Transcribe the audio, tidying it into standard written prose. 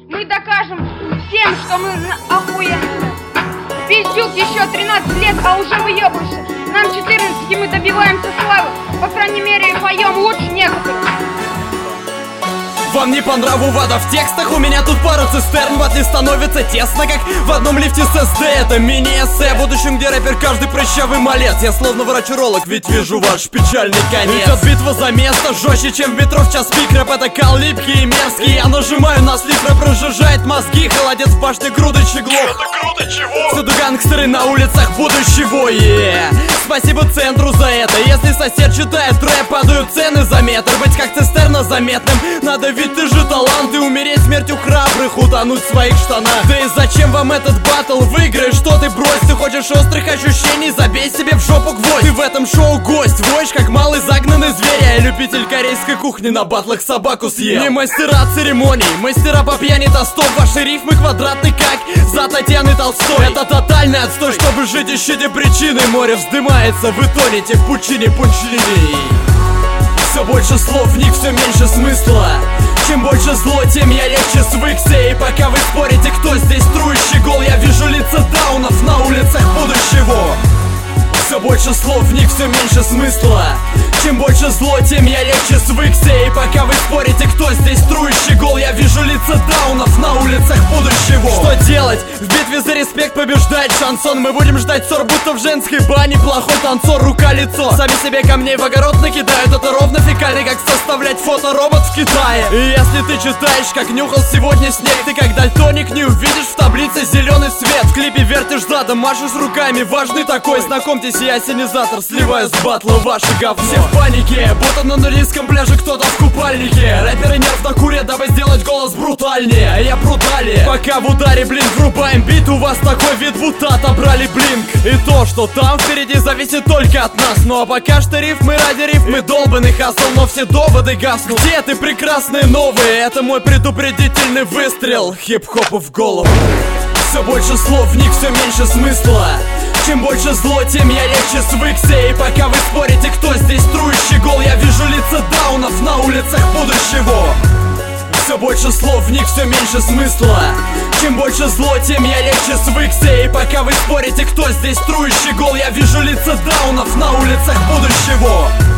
Мы докажем всем, что мы охуенные. Пиздюк еще 13 лет, а уже выебываешься. Нам 14, и мы добиваемся славы. По крайней мере, поем лучше некоторых. Вам не по нраву вода в текстах? У меня тут пара цистерн, в атле становится тесно, как в одном лифте с СД. Это мини-эссе о будущем, где рэпер каждый прыщавый малец. Я словно врач-уролог, ведь вижу ваш печальный конец. Идет битва за место, жестче, чем в метро в час пик. Рэп это кал липкий и мерзкий. Я нажимаю на слив, рэп разжижает мозги. Холодец в башне груды щеглов. Это круто, чего? Всюду гангстеры на улицах будущего, Спасибо центру за это. Если сосед читает рэп, падают цены за метр. Быть как цистерна заметным надо, ведь ты же талант. И умереть смертью храбрых, утонуть в своих штанах. Да и зачем вам этот баттл? Выиграешь, что ты брось. Ты хочешь острых ощущений, забей себе в жопу гвоздь. Ты в этом шоу гость, воешь как малый загнанный зверь. Я любитель корейской кухни, на батлах собаку съел. Не мастера церемоний, мастера по пьяни тостов. Ваши рифмы квадратны, как за Татьяны Толстой. Это тотальный отстой, чтобы жить, ищите причины. Море вздымается, вы тонете в пучине пунчлиней. Все больше слов, в них все меньше смысла. Чем больше зло, тем я легче свыкся. И пока вы спорите, кто здесь струящий гол, я вижу лица даунов на улицах будущего. Все больше слов, в них все меньше смысла. Чем больше зло, тем я легче свыкся. И пока вы спорите, кто здесь струящий гол, я вижу лица даунов на улицах будущего. Что делать? В битве за респект побеждает шансон. Мы будем ждать ссор, будто в женской бане. Плохой танцор, рука-лицо. Сами себе камней в огород накидают. Это ровно фекальный, как составлять фоторобот в Китае. И если ты читаешь, как нюхал сегодня снег, ты как дальтоник не увидишь в таблице зеленый свет. В клипе вертишь задом, машешь руками, важный такой. Знакомьтесь, я ассенизатор, сливаю с батла ваши говно. Все в панике, будто на нудистском пляже кто-то в купальнике. Рэперы нервно курят, дабы сделать голос брутальнее. А я бруталее, пока в ударе, блин, врубаем бит. У вас такой вид, будто отобрали блинк. И то, что там впереди, зависит только от нас. Ну а пока что рифмы ради рифмы, долбанный хасл, но все доводы гаснут. Где ты, прекрасные новые? Это мой предупредительный выстрел хип-хопу в голову. Все больше слов, в них все меньше смысла. Чем больше зло, тем я легче свыкся. И пока вы спорите, кто здесь струящий гол, я вижу лица даунов на улицах будущего. Все больше слов, в них все меньше смысла. Чем больше зло, тем я легче свыкся. И пока вы спорите, кто здесь струящий гол, я вижу лица даунов на улицах будущего.